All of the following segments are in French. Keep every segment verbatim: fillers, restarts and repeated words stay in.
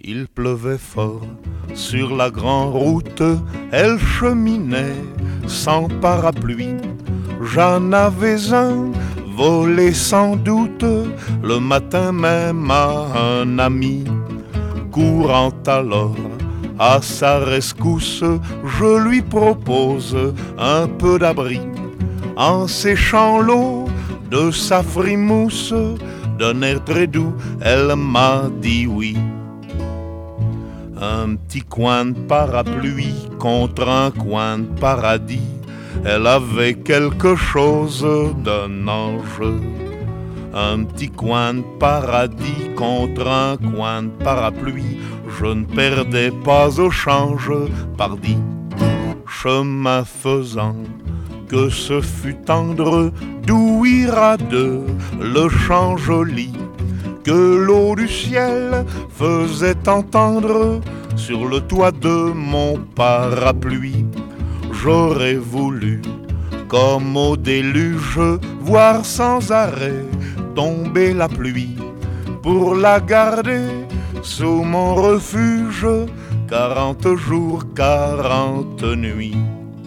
Il pleuvait fort sur la grande route, elle cheminait sans parapluie. J'en avais un, volé sans doute, le matin même à un ami. Courant alors à sa rescousse, je lui propose un peu d'abri. En séchant l'eau de sa frimousse, d'un air très doux, elle m'a dit oui. Un petit coin de parapluie contre un coin de paradis, elle avait quelque chose d'un ange. Un petit coin de paradis contre un coin de parapluie, je ne perdais pas au change, pardi. Chemin faisant, que ce fut tendre, d'ouïr à deux le chant joli que l'eau du ciel faisait entendre sur le toit de mon parapluie. J'aurais voulu, comme au déluge, voir sans arrêt tomber la pluie pour la garder sous mon refuge, quarante jours, quarante nuits.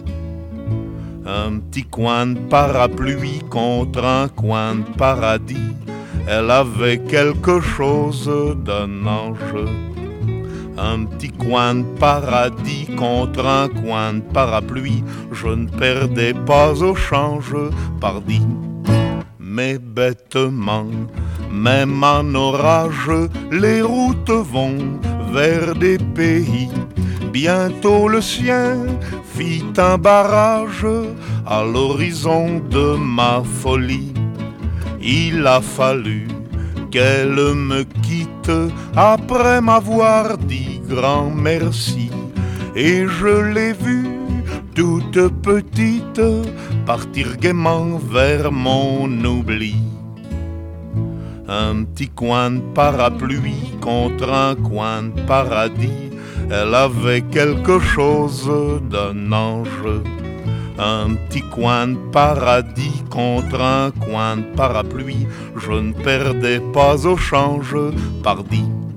Un petit coin de parapluie contre un coin de paradis, elle avait quelque chose d'un ange. Un petit coin de paradis contre un coin de parapluie, je ne perdais pas au change, pardi. Mais bêtement, même en orage, les routes vont vers des pays. Bientôt le sien fit un barrage à l'horizon de ma folie. Il a fallu qu'elle me quitte après m'avoir dit grand merci. Et je l'ai vue toute petite partir gaiement vers mon oubli. Un petit coin de parapluie contre un coin de paradis, elle avait quelque chose d'un ange. Un petit coin de paradis contre un coin de parapluie, je ne perdais pas au change, pardi.